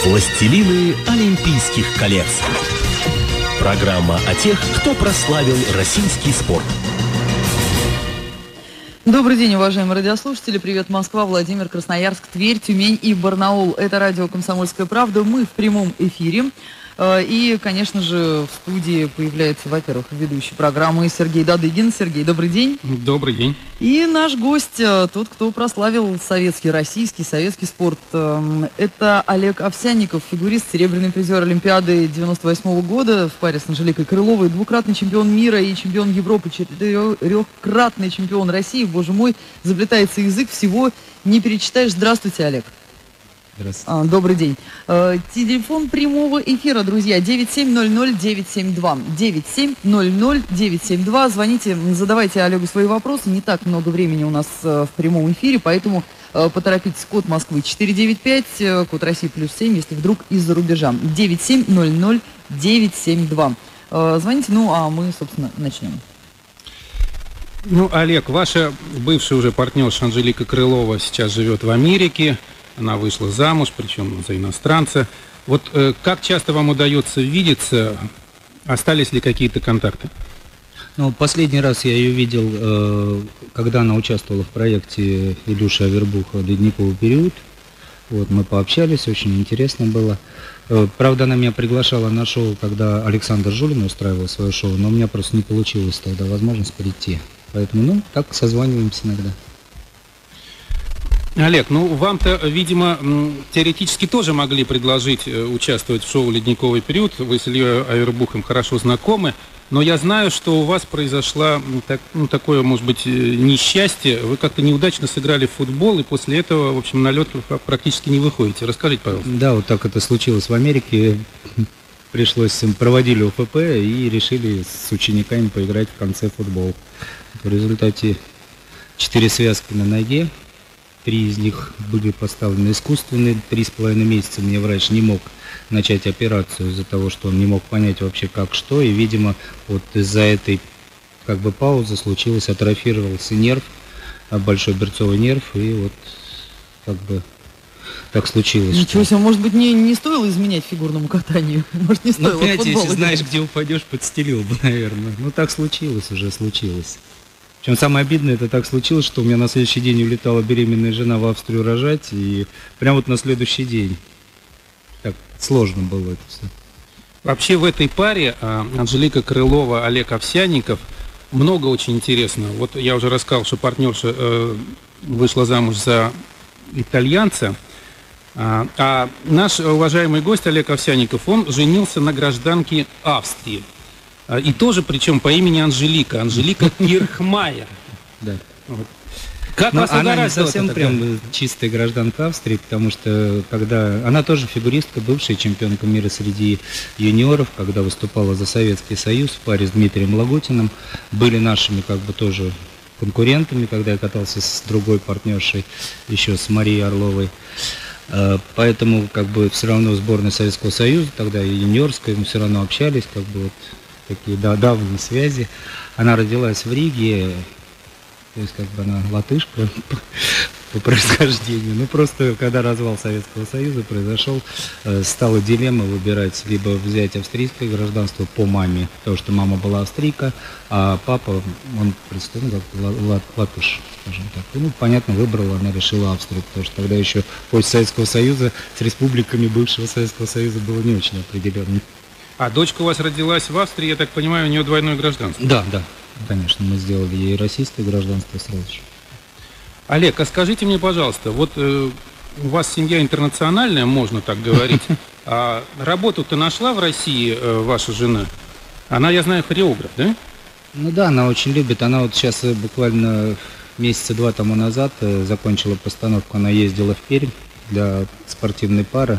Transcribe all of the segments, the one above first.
Властелины Олимпийских колец. Программа о тех, кто прославил российский спорт. Добрый день, уважаемые радиослушатели. Привет, Москва, Владимир, Красноярск, Тверь, Тюмень и Барнаул. Это радио «Комсомольская правда». Мы в прямом эфире. И, конечно же, в студии появляется, во-первых, ведущий программы Сергей Дадыгин. Сергей, добрый день. Добрый день. И наш гость, тот, кто прославил советский спорт. Это Олег Овсянников, фигурист, серебряный призер Олимпиады 98 года в паре с Анжеликой Крыловой, двукратный чемпион мира и чемпион Европы, четырехкратный чемпион России. Боже мой, заплетается язык, всего не перечитаешь. Здравствуйте, Олег. Здравствуйте. Добрый день. Телефон прямого эфира, друзья, 9700-972. 9700-972. Звоните, задавайте Олегу свои вопросы. Не так много времени у нас в прямом эфире, поэтому поторопитесь. Код Москвы 495, код России +7, если вдруг из-за рубежа. 9700-972. Звоните, а мы, собственно, начнем. Олег, ваша бывшая уже партнерша Анжелика Крылова сейчас живет в Америке. Она вышла замуж, причем за иностранца. Вот как часто вам удается видеться? Остались ли какие-то контакты? Последний раз я ее видел, когда она участвовала в проекте Илюши Авербуха «Ледниковый период». Мы пообщались, очень интересно было. Правда, она меня приглашала на шоу, когда Александр Жулин устраивал свое шоу, но у меня просто не получилось тогда возможность прийти. Поэтому, так созваниваемся иногда. Олег, вам-то, видимо, теоретически тоже могли предложить участвовать в шоу «Ледниковый период». Вы с Ильей Авербухом хорошо знакомы, но я знаю, что у вас произошло такое, может быть, несчастье. Вы как-то неудачно сыграли в футбол, и после этого, в общем, на лед практически не выходите. Расскажите, пожалуйста. Да, вот так это случилось в Америке. Проводили ОФП и решили с учениками поиграть в конце футбол. В результате 4 связки на ноге. 3 из них были поставлены искусственные. 3,5 месяца мне врач не мог начать операцию из-за того, что он не мог понять вообще как что. И, видимо, из-за этой паузы случилось, атрофировался нерв, большой берцовый нерв, и так случилось. Ничего себе, может быть, не стоило изменять фигурному катанию? Может, не стоило футбол? Если знаешь, где упадешь, подстелил бы, наверное. Так случилось. Причем самое обидное, это так случилось, что у меня на следующий день улетала беременная жена в Австрию рожать, и прямо на следующий день. Так сложно было это все. Вообще в этой паре Анжелика Крылова, Олег Овсянников много очень интересного. Я уже рассказал, что партнерша вышла замуж за итальянца, а наш уважаемый гость Олег Овсянников, он женился на гражданке Австрии. И тоже, причем по имени Анжелика Кирхмайер. Да. Как вас она не совсем прям чистая гражданка Австрии, потому что когда она тоже фигуристка, бывшая чемпионка мира среди юниоров, когда выступала за Советский Союз в паре с Дмитрием Лагутиным, были нашими тоже конкурентами, когда я катался с другой партнершей, еще с Марией Орловой. Поэтому все равно сборная Советского Союза, тогда и юниорская, мы все равно общались, такие давние связи. Она родилась в Риге, то есть она латышка по происхождению. Просто когда развал Советского Союза произошел, стала дилемма выбирать либо взять австрийское гражданство по маме, потому что мама была австрийка, а папа, он представитель латыш, скажем так. Понятно, выбрала, она решила Австрию, потому что тогда еще после Советского Союза с республиками бывшего Советского Союза было не очень определенно. А дочка у вас родилась в Австрии, я так понимаю, у нее двойное гражданство? Да, конечно, мы сделали ей российское гражданство сразу же. Олег, а скажите мне, пожалуйста, у вас семья интернациональная, можно так говорить, а работу-то нашла в России ваша жена? Она, я знаю, хореограф, да? Да, она очень любит, она сейчас буквально месяца 2 тому назад закончила постановку, она ездила в Пермь для спортивной пары.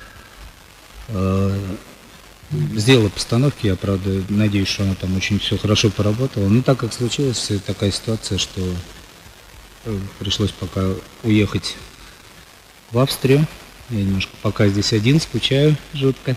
Сделала постановки, я, правда, надеюсь, что она там очень все хорошо поработала. Так как случилась такая ситуация, что пришлось пока уехать в Австрию. Я немножко пока здесь один, скучаю жутко.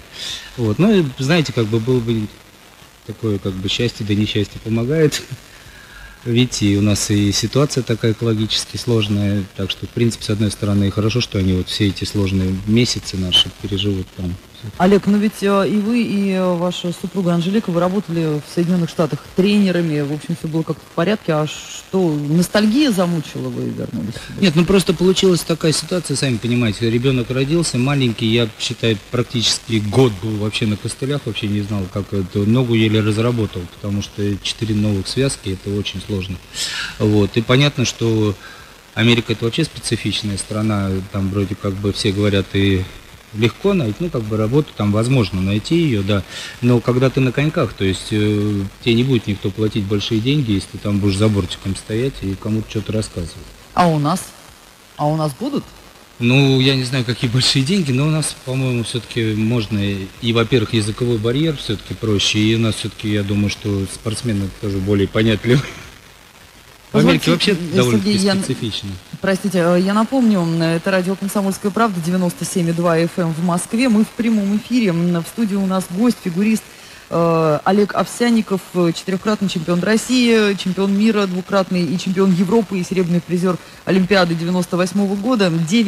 Знаете, было бы такое, счастье, да несчастье помогает. Видите, у нас и ситуация такая экологически сложная, так что, в принципе, с одной стороны, и хорошо, что они вот все эти сложные месяцы наши переживут там. Олег, ну ведь и вы, и ваша супруга Анжелика, вы работали в Соединенных Штатах тренерами, в общем, все было как-то в порядке, а что, ностальгия замучила, вы вернулись сюда? Нет, ну просто получилась такая ситуация, сами понимаете, ребенок родился маленький, я считаю, практически год был вообще на костылях, вообще не знал, как эту ногу еле разработал, потому что 4 новых связки, это очень сложно. Вот, и понятно, что Америка это вообще специфичная страна, там вроде как бы все говорят и легко найти, ну, как бы работу там возможно найти ее, да, но когда ты на коньках, то есть тебе не будет никто платить большие деньги, если ты там будешь за бортиком стоять и кому-то что-то рассказывать. А у нас? А у нас будут? Ну, я не знаю, какие большие деньги, но у нас, по-моему, все-таки можно, и, во-первых, языковой барьер все-таки проще, и у нас все-таки, я думаю, что спортсмены тоже более понятливы. В Америке вообще довольно-таки специфично. Простите, я напомню, это радио «Комсомольская правда», 97,2 FM в Москве. Мы в прямом эфире. В студии у нас гость, фигурист Олег Овсянников, четырехкратный чемпион России, чемпион мира двукратный и чемпион Европы и серебряный призер Олимпиады 98 года.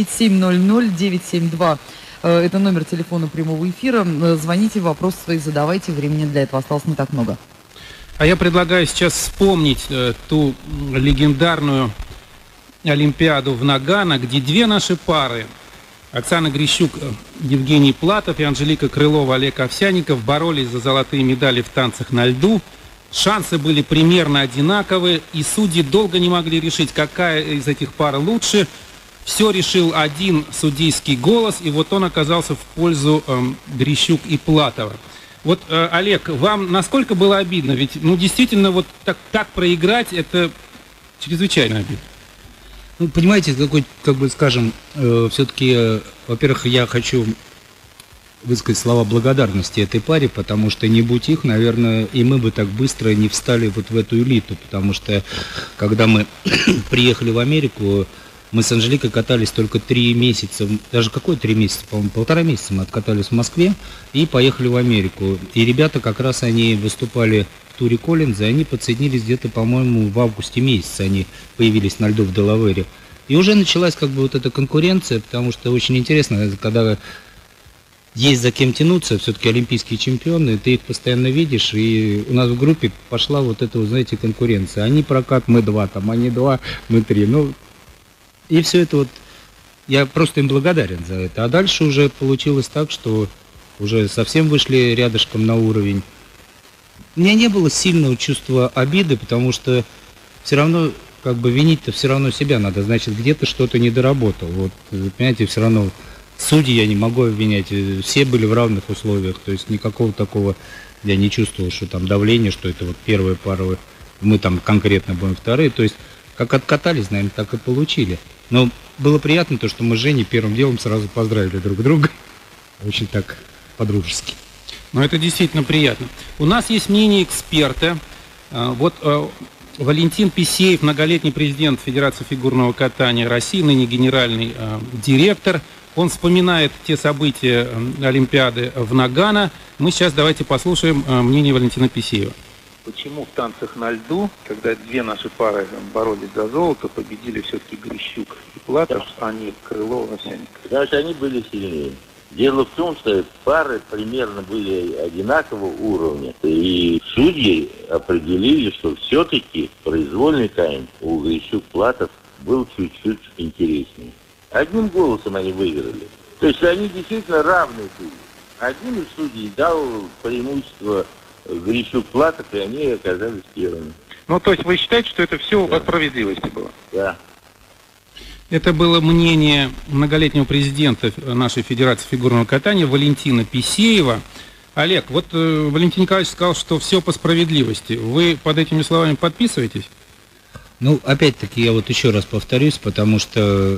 9700-972. Это номер телефона прямого эфира. Звоните, вопросы свои задавайте. Времени для этого осталось не так много. А я предлагаю сейчас вспомнить ту легендарную Олимпиаду в Нагано, где две наши пары, Оксана Грищук, Евгений Платов и Анжелика Крылова, Олег Овсянников, боролись за золотые медали в танцах на льду. Шансы были примерно одинаковые, и судьи долго не могли решить, какая из этих пар лучше. Все решил один судейский голос, и вот он оказался в пользу Грищук и Платова. Вот, Олег, вам насколько было обидно? Ведь, ну, действительно, вот так проиграть, это чрезвычайно обидно. Ну, понимаете, какой, как бы, скажем, все-таки, во-первых, я хочу высказать слова благодарности этой паре, потому что не будь их, наверное, и мы бы так быстро не встали вот в эту элиту, потому что, когда мы приехали в Америку, мы с Анжеликой катались только 3 месяца, даже какой 3 месяца, по-моему, 1,5 месяца мы откатались в Москве и поехали в Америку. И ребята как раз, они выступали в туре Коллинза, они подсоединились где-то, по-моему, в августе месяце, они появились на льду в Делавере. И уже началась как бы вот эта конкуренция, потому что очень интересно, когда есть за кем тянуться, все-таки олимпийские чемпионы, ты их постоянно видишь, и у нас в группе пошла вот эта, знаете, конкуренция. Они прокат, мы 2, там, они 2, мы 3, ну... И все это вот, я просто им благодарен за это. А дальше уже получилось так, что уже совсем вышли рядышком на уровень. У меня не было сильного чувства обиды, потому что все равно, как бы, винить-то все равно себя надо. Значит, где-то что-то не доработал. Вот, понимаете, все равно судьи я не могу обвинять. Все были в равных условиях. То есть никакого такого я не чувствовал, что там давление, что это вот первые пары, мы там конкретно будем вторые. То есть как откатались, наверное, так и получили. Но было приятно то, что мы с Женей первым делом сразу поздравили друг друга. Очень так по-дружески. Ну, это действительно приятно. У нас есть мнение эксперта. Вот Валентин Писеев, многолетний президент Федерации фигурного катания России, ныне генеральный директор. Он вспоминает те события Олимпиады в Нагано. Мы сейчас давайте послушаем мнение Валентина Писеева. Почему в танцах на льду, когда две наши пары боролись за золото, победили все-таки Грищук и Платов, а не Крылов и Овсянников? Потому что они были сильнее. Дело в том, что пары примерно были одинакового уровня. И судьи определили, что все-таки произвольный тайм у Грищук-Платов был чуть-чуть интереснее. Одним голосом они выиграли. То есть они действительно равные были. Один из судей дал преимущество Грищук-Платов, и они оказались первыми. Ну, то есть вы считаете, что это все по справедливости было? Да. Это было мнение многолетнего президента нашей Федерации фигурного катания Валентина Писеева. Олег, вот Валентин Николаевич сказал, что все по справедливости. Вы под этими словами подписываетесь? Ну, опять-таки, я вот еще раз повторюсь, потому что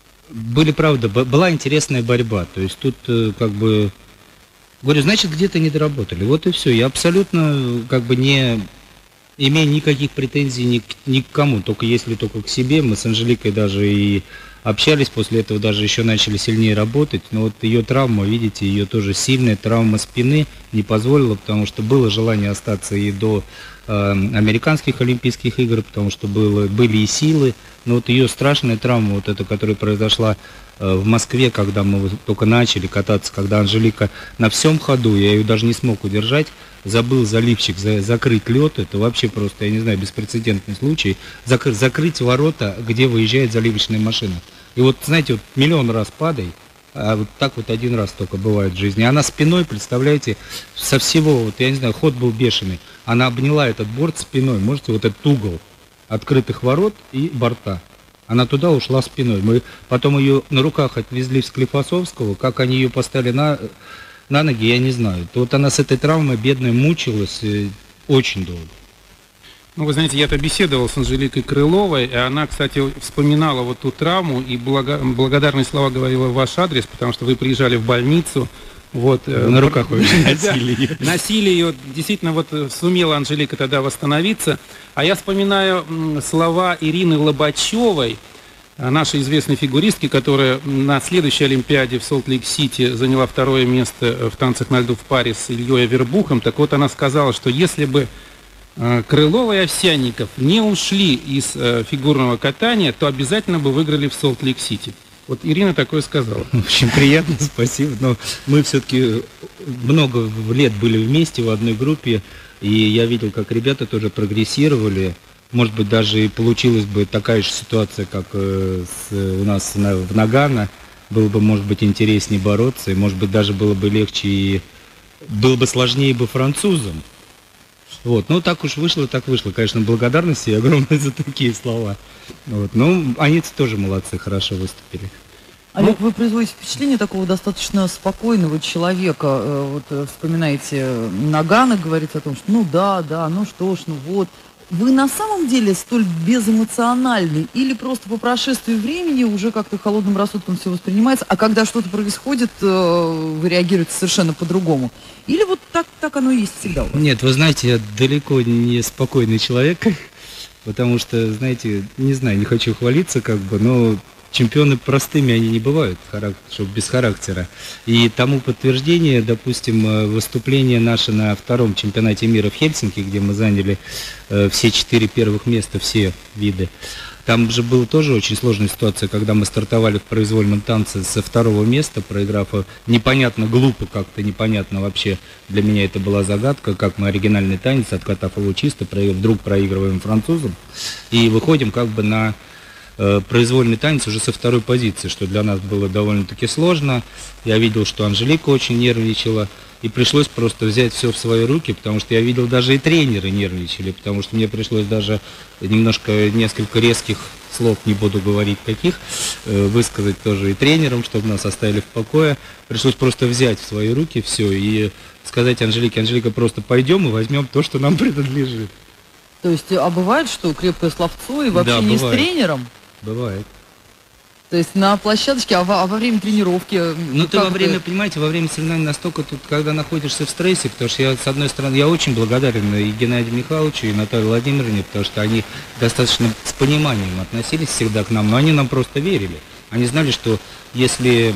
была интересная борьба. То есть тут как бы... Говорю, значит, где-то не доработали. Вот и все. Я абсолютно как бы не имею никаких претензий ни к кому, только если только к себе. Мы с Анжеликой даже и общались, после этого даже еще начали сильнее работать. Но вот ее травма, видите, ее тоже сильная травма спины не позволила, потому что было желание остаться и до американских Олимпийских игр, потому что были и силы. Но вот ее страшная травма, вот эта, которая произошла в Москве, когда мы только начали кататься, когда Анжелика на всем ходу, я ее даже не смог удержать, забыл заливчик закрыть лед, это вообще просто, я не знаю, беспрецедентный случай, закрыть ворота, где выезжает заливочная машина. И вот, знаете, вот миллион раз падай, а вот так вот один раз только бывает в жизни. Она спиной, представляете, со всего, вот я не знаю, ход был бешеный, она обняла этот борт спиной, можете, вот этот угол открытых ворот и борта. Она туда ушла спиной. Мы потом ее на руках отвезли в Склифосовского, как они ее поставили на ноги, я не знаю. Вот она с этой травмой, бедная, мучилась очень долго. Ну, вы знаете, я-то беседовал с Анжеликой Крыловой, и она, кстати, вспоминала вот ту травму и благодарные слова говорила в ваш адрес, потому что вы приезжали в больницу, вот, на руках носили ее. Носили ее, действительно, вот сумела Анжелика тогда восстановиться. А я вспоминаю слова Ирины Лобачевой, нашей известной фигуристки, которая на следующей Олимпиаде в Солт-Лейк-Сити заняла 2-е место в танцах на льду в паре с Ильей Авербухом. Так вот, она сказала, что если бы Крылова и Овсянников не ушли из фигурного катания, то обязательно бы выиграли в Солт-Лейк-Сити. Вот Ирина такое сказала. Очень приятно, спасибо. Но мы все-таки много лет были вместе в одной группе, и я видел, как ребята тоже прогрессировали. Может быть, даже и получилась бы такая же ситуация, как у нас в Нагано. Было бы, может быть, интереснее бороться, и, может быть, даже было бы легче, и было бы сложнее бы французам. Вот. Ну, так уж вышло, так вышло. Конечно, благодарности огромные за такие слова. Вот. Ну, они тоже молодцы, хорошо выступили. Олег, вы производите впечатление такого достаточно спокойного человека. Вот вспоминаете Нагано, говорит о том, что ну да, ну что ж, ну вот. Вы на самом деле столь безэмоциональны или просто по прошествии времени уже как-то холодным рассудком все воспринимается, а когда что-то происходит, вы реагируете совершенно по-другому? Или вот так оно и есть всегда у вас? Нет, вы знаете, я далеко не спокойный человек, потому что, знаете, не знаю, не хочу хвалиться как бы, но чемпионы простыми они не бывают, чтобы без характера. И тому подтверждение, допустим, выступление наше на 2-м чемпионате мира в Хельсинки, где мы заняли все 4 первых места, все виды. Там же была тоже очень сложная ситуация, когда мы стартовали в произвольном танце со 2-го места, проиграв непонятно, глупо как-то, непонятно вообще. Для меня это была загадка, как мы оригинальный танец, откатав его чисто, вдруг проигрываем французам. И выходим как бы на произвольный танец уже со 2-й позиции, что для нас было довольно-таки сложно. Я видел, что Анжелика очень нервничала, и пришлось просто взять все в свои руки, потому что я видел, даже и тренеры нервничали, потому что мне пришлось даже несколько резких слов, не буду говорить каких, высказать тоже и тренерам, чтобы нас оставили в покое. Пришлось просто взять в свои руки все и сказать Анжелике: Анжелика, просто пойдем и возьмем то, что нам принадлежит. То есть, а бывает, что крепкое словцо и вообще да, не бывает. С тренером? Бывает. То есть на площадочке, а во время тренировки? Ну, ты во время, понимаете, во время соревнований настолько тут, когда находишься в стрессе, потому что я, с одной стороны, я очень благодарен и Геннадию Михайловичу, и Наталье Владимировне, потому что они достаточно с пониманием относились всегда к нам, но они нам просто верили. Они знали, что если,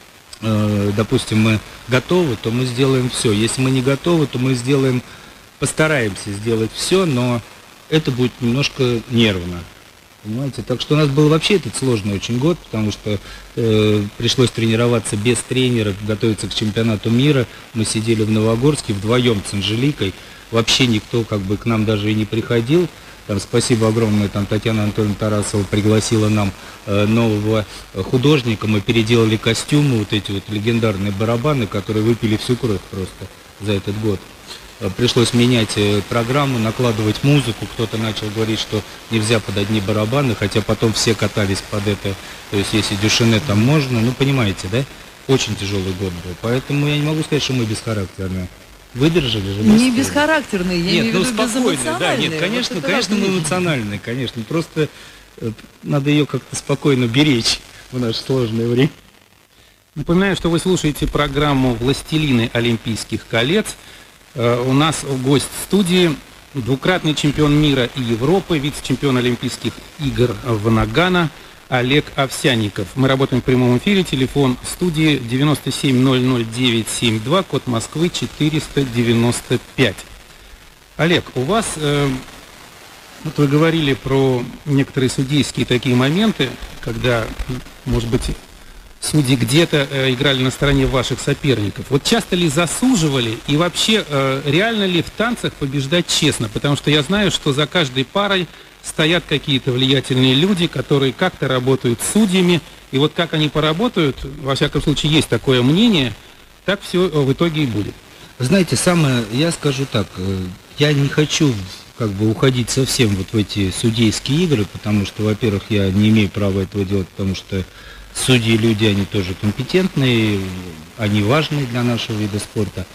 допустим, мы готовы, то мы сделаем все. Если мы не готовы, то мы постараемся сделать все, но это будет немножко нервно. Понимаете? Так что у нас был вообще этот сложный очень год, потому что пришлось тренироваться без тренера, готовиться к чемпионату мира. Мы сидели в Новогорске вдвоем с Анжеликой. Вообще никто как бы к нам даже и не приходил. Там, спасибо огромное, там Татьяна Анатольевна Тарасова пригласила нам нового художника. Мы переделали костюмы, вот эти вот легендарные барабаны, которые выпили всю кровь просто за этот год. Пришлось менять программу, накладывать музыку. Кто-то начал говорить, что нельзя под одни барабаны, хотя потом все катались под это. То есть если Дюшене там можно, ну понимаете, да? Очень тяжелый год был. Поэтому я не могу сказать, что мы бесхарактерные. Выдержали же. Не бесхарактерные, я имею в виду безэмоциональные. Да, нет, конечно, вот конечно мы эмоциональные, конечно. Просто надо ее как-то спокойно беречь в наше сложное время. Напоминаю, что вы слушаете программу «Властелины Олимпийских колец». У нас гость в студии, двукратный чемпион мира и Европы, вице-чемпион Олимпийских игр в Нагано, Олег Овсянников. Мы работаем в прямом эфире. Телефон студии 97000972, код Москвы 495. Олег, у вас, вот вы говорили про некоторые судейские такие моменты, когда, может быть, судьи где-то играли на стороне ваших соперников. Вот часто ли засуживали и вообще реально ли в танцах побеждать честно? Потому что я знаю, что за каждой парой стоят какие-то влиятельные люди, которые как-то работают с судьями. И вот как они поработают, во всяком случае, есть такое мнение, так все в итоге и будет. Знаете, я скажу так, я не хочу как бы уходить совсем вот в эти судейские игры, потому что, во-первых, я не имею права этого делать, потому что судьи люди, они тоже компетентные, они важные для нашего вида спорта.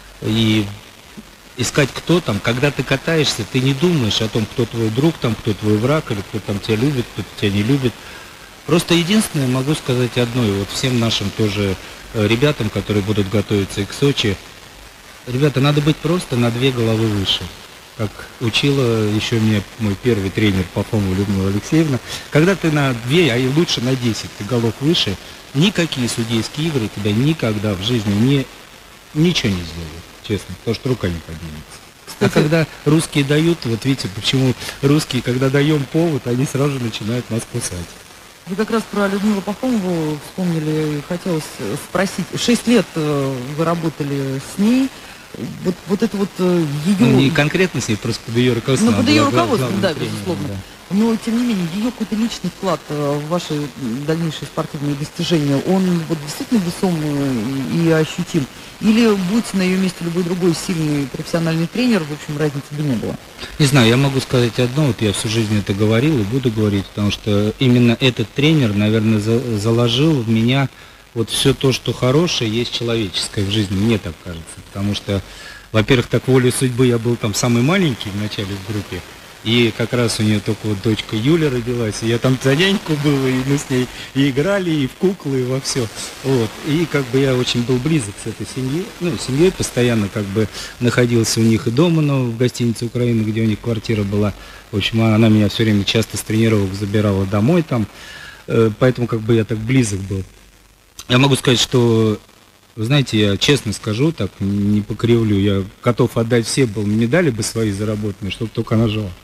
И искать кто там, когда ты катаешься, ты не думаешь о том, кто твой друг, там, кто твой враг, или кто там тебя любит, кто тебя не любит. Просто единственное, могу сказать одно, и вот всем нашим тоже ребятам, которые будут готовиться и к Сочи, ребята, надо быть просто на 2 головы выше. Как учила еще меня мой первый тренер Попова Людмила Алексеевна, когда ты на 2, а и лучше на 10 ты голов выше, никакие судейские игры тебя никогда в жизни ничего не сделают. Честно, потому что рука не поднимется. Кстати, а когда русские дают, вот видите, почему русские, когда даем повод, они сразу же начинают нас кусать. Вы как раз про Людмилу Пахомову вспомнили, и хотелось спросить. 6 лет вы работали с ней. Вот это вот ее... Ну, не конкретно с ней, просто под ее руководством. Ну, под ее руководством, да, безусловно. Да. Но, тем не менее, ее какой-то личный вклад в ваши дальнейшие спортивные достижения, он вот действительно весом и ощутим? Или будь на ее месте любой другой сильный профессиональный тренер, в общем, разницы бы не было? Не знаю, я могу сказать одно, вот я всю жизнь это говорил и буду говорить, потому что именно этот тренер, наверное, заложил в меня вот все то, что хорошее есть человеческое в жизни, мне так кажется. Потому что, во-первых, так волей судьбы я был там самый маленький в начале в группе. И как раз у нее только вот дочка Юля родилась, и я там за няньку был, и мы с ней и играли, и в куклы, и во все. Вот. И как бы я очень был близок с этой семьей. Ну, семьей постоянно как бы находился у них и дома, но в гостинице Украины, где у них квартира была. В общем, она меня все время часто с тренировок забирала домой там. Поэтому как бы я так близок был. Я могу сказать, что, вы знаете, я честно скажу, так не покривлю, я готов отдать все медали бы свои заработанные, чтобы только она жила.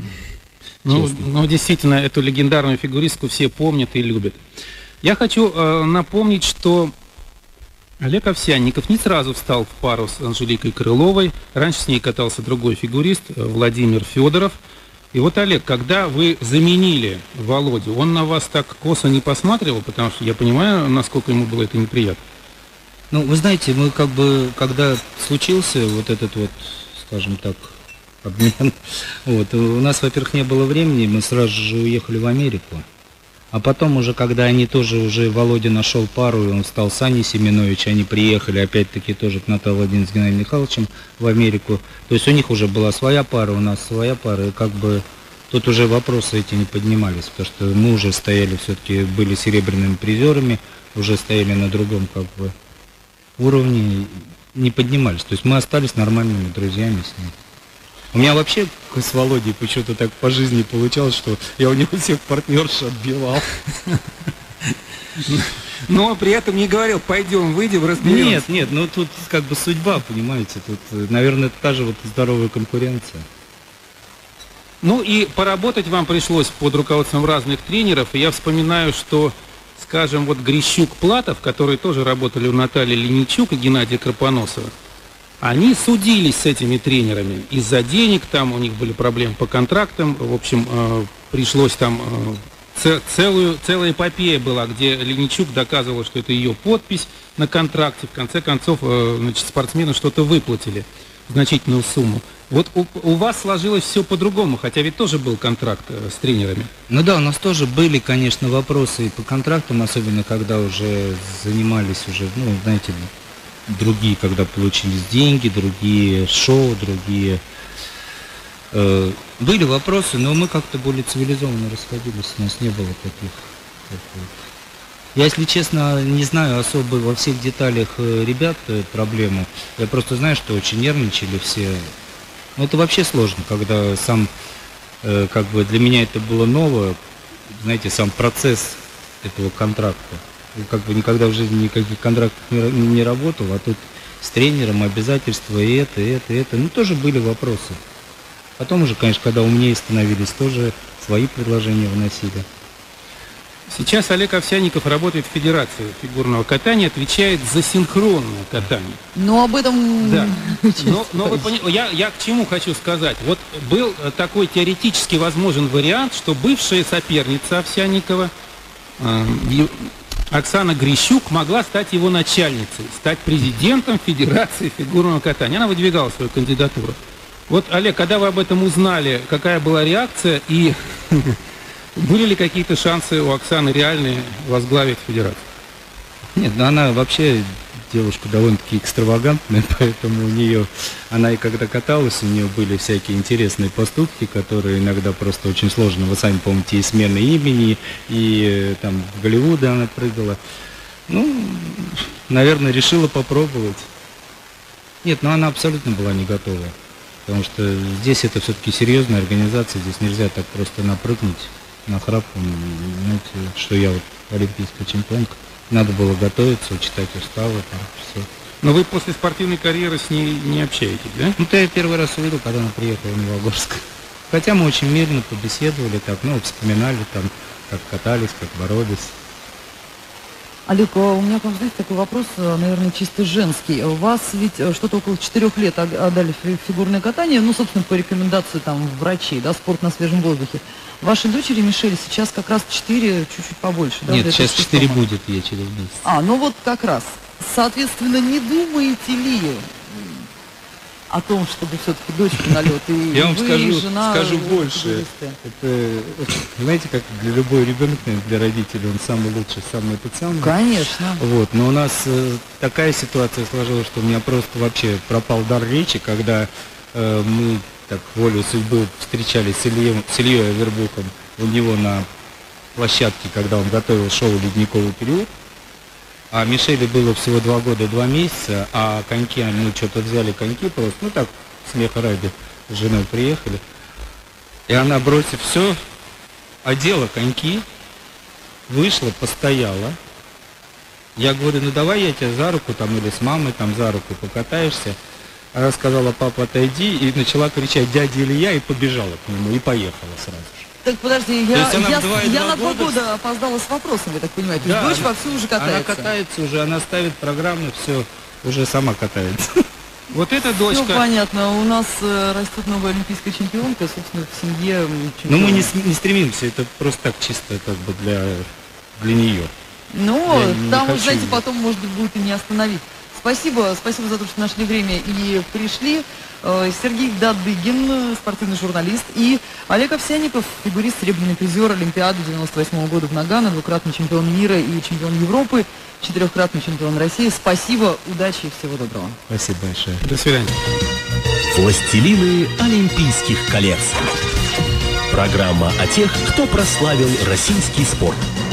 Ну, действительно, эту легендарную фигуристку все помнят и любят. Я хочу напомнить, что Олег Овсянников не сразу встал в пару с Анжеликой Крыловой. Раньше с ней катался другой фигурист, Владимир Федоров. И вот, Олег, когда вы заменили Володю, он на вас так косо не посматривал, потому что я понимаю, насколько ему было это неприятно. Ну, вы знаете, мы как бы, когда случился вот этот вот, скажем так, обмен, вот, у нас, во-первых, не было времени, мы сразу же уехали в Америку. А потом уже, когда они тоже, уже Володя нашел пару, и он стал с Аней Семенович, они приехали опять-таки тоже к Наталье Владимировне с Геннадием Михайловичем в Америку. То есть у них уже была своя пара, у нас своя пара, и как бы тут уже вопросы эти не поднимались, потому что мы уже стояли, все-таки были серебряными призерами, уже стояли на другом как бы уровне, не поднимались. То есть мы остались нормальными друзьями с ним. У меня вообще с Володей почему-то так по жизни получалось, что я у него всех партнерш отбивал. Но при этом не говорил, пойдем, выйдем, разберемся. Нет, ну тут как бы судьба, понимаете, тут, наверное, та же вот здоровая конкуренция. Ну и поработать вам пришлось под руководством разных тренеров. И я вспоминаю, что, скажем, вот Грищук-Платов, которые тоже работали у Натальи Леничук и Геннадия Карпоносова, они судились с этими тренерами из-за денег, там у них были проблемы по контрактам, в общем, пришлось там, целая эпопея была, где Леничук доказывала, что это ее подпись на контракте, в конце концов, значит, спортсмены что-то выплатили, значительную сумму. Вот у вас сложилось все по-другому, хотя ведь тоже был контракт с тренерами. Ну да, у нас тоже были, конечно, вопросы и по контрактам, особенно когда уже занимались уже, ну, знаете, другие, когда получились деньги, другие шоу, другие... были вопросы, но мы как-то более цивилизованно расходились, у нас не было таких... Я, если честно, не знаю особо во всех деталях ребят проблему. Я просто знаю, что очень нервничали все. Но это вообще сложно, когда сам... Как бы для меня это было новое. знаете, сам процесс этого контракта. Как бы никогда в жизни никаких контрактов не работал, а тут с тренером обязательства и это. Ну, тоже были вопросы. Потом уже, конечно, когда умнее становились, тоже свои предложения вносили. Сейчас Олег Овсянников работает в Федерации фигурного катания, отвечает за синхронное катание. Но об этом... Да. Но вы поняли, я к чему хочу сказать. Вот был такой теоретически возможен вариант, что бывшая соперница Овсянникова, Оксана Грищук, могла стать его начальницей, стать президентом Федерации фигурного катания. Она выдвигала свою кандидатуру. Вот, Олег, когда вы об этом узнали, какая была реакция и были ли какие-то шансы у Оксаны реальные возглавить Федерацию? Нет, ну она вообще девушка довольно-таки экстравагантная, поэтому у нее, она и когда каталась, у нее были всякие интересные поступки, которые иногда просто очень сложно. Вы сами помните, и смены имени, и там в Голливуде она прыгала. Ну, наверное, решила попробовать. Нет, но она абсолютно была не готова. Потому что здесь это все-таки серьезная организация, здесь нельзя так просто напрыгнуть на храп, знаете, что я вот олимпийская чемпионка. Надо было готовиться, читать уставы, там, все. Но вы после спортивной карьеры с ней не общаетесь, да? Ну, я первый раз увидел, когда она приехала в Новогорск. Хотя мы очень медленно побеседовали, так, ну, вспоминали там, как катались, как боролись. Олег, у меня к вам, знаете, такой вопрос, наверное, чисто женский. У вас ведь что-то около 4 лет отдали фигурное катание, ну, собственно, по рекомендации там врачей, да, спорт на свежем воздухе. Вашей дочери Мишель сейчас как раз 4, чуть-чуть побольше, да? Нет, сейчас 4 будет ей через месяц. Ну вот как раз. Соответственно, не думаете ли о том, чтобы все-таки дочке на лед? И я вам вы, скажу, и жена, скажу больше. Это, знаете, как для любой ребенок, для родителей, он самый лучший, самый этот самый. Конечно. Вот, но у нас такая ситуация сложилась, что у меня просто вообще пропал дар речи, когда мы так волю судьбы встречались с Ильей Авербухом у него на площадке, когда он готовил шоу «Ледниковый период». А Мишеле было всего 2 года, 2 месяца, а коньки, мы что-то взяли коньки просто, ну так, смеха ради, с женой приехали. И она, бросив все, одела коньки, вышла, постояла. Я говорю, ну давай я тебя за руку там или с мамой там за руку покатаешься. Она сказала, папа, отойди, и начала кричать, дядя Илья, и побежала к нему, и поехала сразу же. Так подожди, я на 2 года года опоздала с вопросом, я так понимаю. То есть да, дочь вовсю уже катается. Она катается уже, она ставит программы, все, уже сама катается. Вот эта дочка... Все понятно, у нас растет новая олимпийская чемпионка, собственно, в семье чемпиона. Но мы не стремимся, это просто так чисто как бы для нее. Ну, там, знаете, потом, может быть, будет и не остановить. Спасибо за то, что нашли время и пришли. Сергей Дадыгин, спортивный журналист, и Олег Овсянников, фигурист, серебряный призер Олимпиады 98 года в Нагано, 2-кратный чемпион мира и чемпион Европы, 4-кратный чемпион России. Спасибо, удачи и всего доброго. Спасибо большое. До свидания. Властелины олимпийских колец. Программа о тех, кто прославил российский спорт.